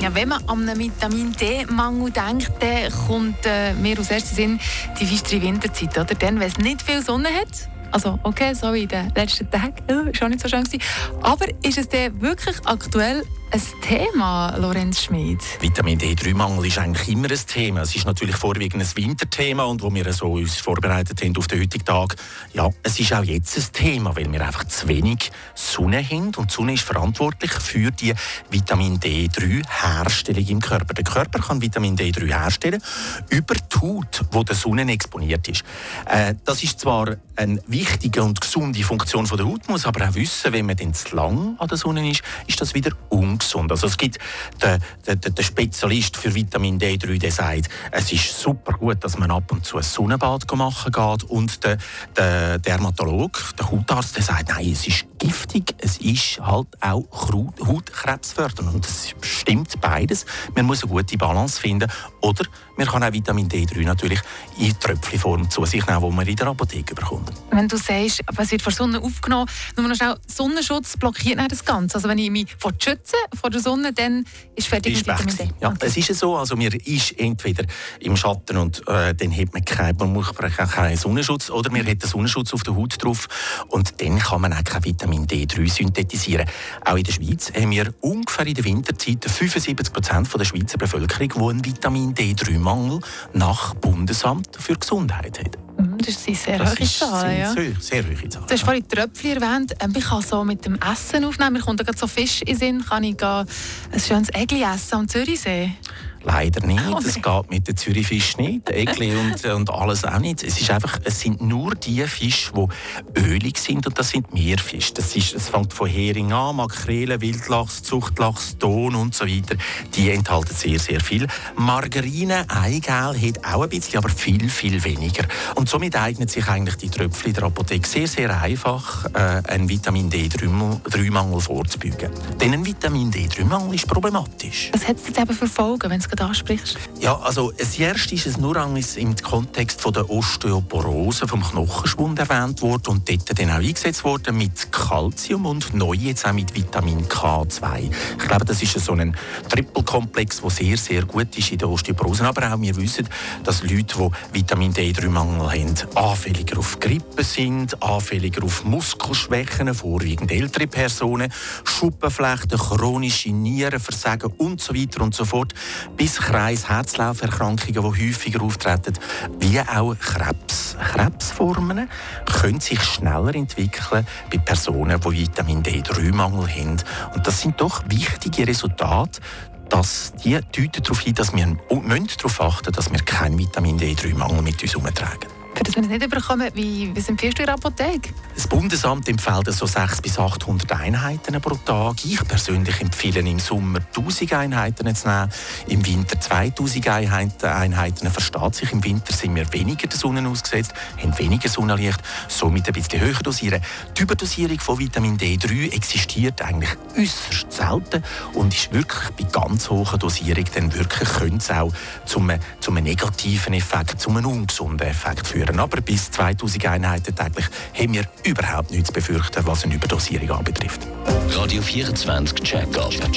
Ja, wenn man an einen Vitamin-D-Mangel denkt, dann kommt mir als erstes Sinn die fiestere Winterzeit, oder? Dann, wenn es nicht viel Sonne hat. Also, okay, so wie in den letzten Tagen, ist auch nicht so schön gewesen. Aber ist es denn wirklich aktuell ein Thema, Lorenz Schmid? Vitamin D3-Mangel ist eigentlich immer ein Thema. Es ist natürlich vorwiegend ein Winterthema und wo wir so uns vorbereitet haben auf den heutigen Tag, ja, es ist auch jetzt ein Thema, weil wir einfach zu wenig Sonne haben und die Sonne ist verantwortlich für die Vitamin D3-Herstellung im Körper. Der Körper kann Vitamin D3 herstellen über die Haut, die der Sonne exponiert ist. Das ist zwar eine wichtige und gesunde Funktion der Haut, muss aber auch wissen, wenn man dann zu lang an der Sonne ist das wieder ungesund. Also es gibt den Spezialist für Vitamin D3, der sagt, es ist super gut, dass man ab und zu ein Sonnenbad machen geht. Und der Dermatologe, der Hautarzt, der sagt, nein, es ist giftig, es ist halt auch hautkrebsfördernd. Und es stimmt beides. Man muss eine gute Balance finden. Oder man kann auch Vitamin D3 natürlich in Tröpfchenform zu sich nehmen, die man in der Apotheke bekommt. Wenn du sagst, es wird von der Sonne aufgenommen, nur noch schnell, Sonnenschutz blockiert nicht das Ganze. Also wenn ich mich schütze vor der Sonne, dann ist fertig mit Vitamin D. Ja, okay. Es ist so, also man ist entweder im Schatten und dann hat man keinen Sonnenschutz oder man hat einen Sonnenschutz auf der Haut drauf und dann kann man auch kein Vitamin D3 synthetisieren. Auch in der Schweiz haben wir ungefähr in der Winterzeit 75% der Schweizer Bevölkerung, die einen Vitamin D3-Mangel nach Bundesamt für Gesundheit hat. Das sind sehr hohe Zahlen. Ja. Sehr hohe Zahlen. Du hast vorhin Tröpfchen erwähnt. Ich kann so mit dem Essen aufnehmen. Mir kommt gerade so Fisch in den Sinn. Kann ich ein schönes Egli essen am Zürichsee? Leider nicht. Es geht mit dem Zürichfisch nicht. Egli und alles auch nicht. Es sind nur die Fische, die ölig sind und das sind Meerfische. Es fängt von Hering an, Makrelen, Wildlachs, Zuchtlachs, Ton und so weiter. Die enthalten sehr, sehr viel. Margarine, Eigelb hat auch ein bisschen, aber viel, viel weniger. Und somit eignet sich eigentlich die Tröpfchen der Apotheke sehr, sehr einfach, einen Vitamin D3-Mangel vorzubeugen. Denn ein Vitamin D3-Mangel ist problematisch. Was hat es jetzt eben für Folgen, wenn du es gerade ansprichst? Ja, also das erste ist es nur im Kontext von der Osteoporose vom Knochenschwund erwähnt worden und dort dann auch eingesetzt worden mit Calcium und neu jetzt auch mit Vitamin K2. Ich glaube, das ist so ein Trippelkomplex, der sehr, sehr gut ist in der Osteoporose. Aber auch wir wissen, dass Leute, die Vitamin D3-Mangel haben, anfälliger auf Grippe sind, anfälliger auf Muskelschwächen, vorwiegend ältere Personen, Schuppenflechten, chronische Nierenversagen und so weiter und so fort, bis Herz-Lauferkrankungen, die häufiger auftreten, wie auch Krebs. Krebsformen können sich schneller entwickeln bei Personen, die Vitamin D3-Mangel haben. Und das sind doch wichtige Resultate, dass die deuten darauf hin, dass wir darauf achten müssen, dass wir keinen Vitamin D3-Mangel mit uns herumtragen. Für das wir es nicht bekommen, wie empfiehlst du in der Apotheke? Das Bundesamt empfiehlt so 600 bis 800 Einheiten pro Tag. Ich persönlich empfehle im Sommer 1000 Einheiten zu nehmen, im Winter 2000 Einheiten. Versteht sich, im Winter sind wir weniger der Sonne ausgesetzt, haben weniger Sonnenlicht, somit ein bisschen höher dosieren. Die Überdosierung von Vitamin D3 existiert eigentlich äußerst selten und ist wirklich bei ganz hoher Dosierung dann wirklich könnte es auch zum negativen Effekt, zum ungesunden Effekt führen. Aber bis 2000 Einheiten täglich haben wir überhaupt nichts zu befürchten, was eine Überdosierung anbetrifft. Radio 24 Check-up.